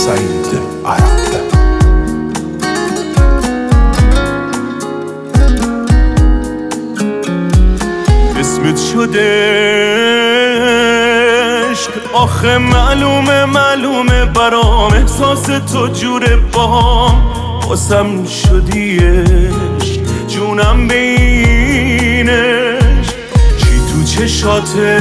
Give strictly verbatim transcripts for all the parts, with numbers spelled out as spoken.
سعید عرب. اسمت شده عشق، آخه معلومه معلومه برام احساس تو جوره باهم، واسم شدی عشق جونم بینش، چی تو چشاته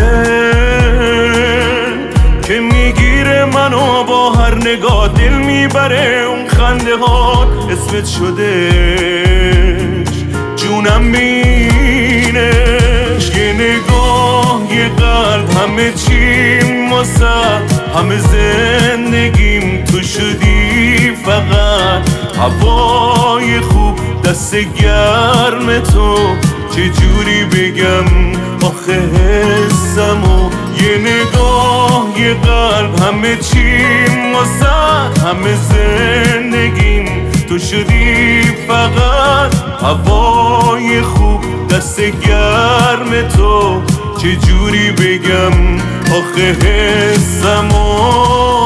که میگیره منو با هر نگاه، دل میبره اون خنده ها. اسمت شده عشق جونم بینش، یه نگاه یه قلب همه چیم واسه همه زندگیم تو شدی فقط هوای خوب دست گرم تو، چجوری بگم آخه حسمو، یه نگاه یه قلب همه چیم واسه همه زندگیم تو شدی فقط هوای خوب دست گرم تو، چجوری بگم آخه حسمو.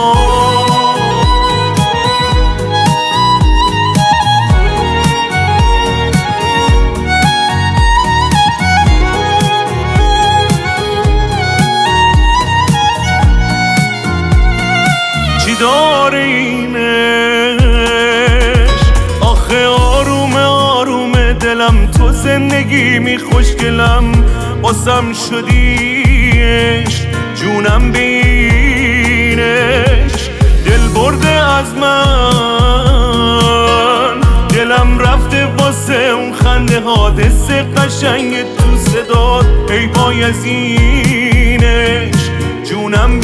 چی داره اینش آخه آرومه آرومه دلم، تو زندگی می خوشگلم باسم شدیش جونم بینش، دل برده از من دلم رفته واسه اون خنده ها، دست قشنگ تو صدات ای بایزینش جونم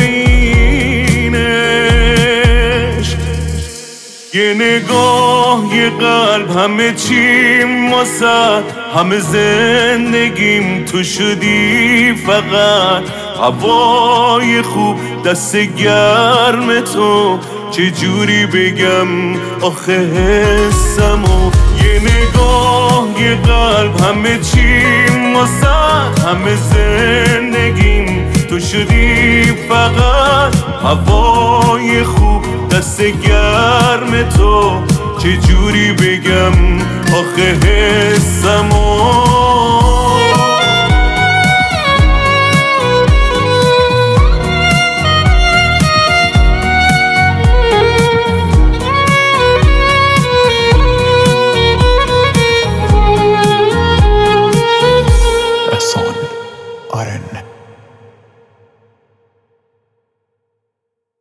بینش، یه نگاه یه قلب همه چیم واسه همه زندگیم تو شدی فقط هوای خوب دست گرم تو، چجوری بگم آخه حسمو، یه نگاه یه قلب همه چیم واسه همه زندگیم تو شدی فقط هوای خوب دست گرم تو، چجوری بگم آخه حسمو.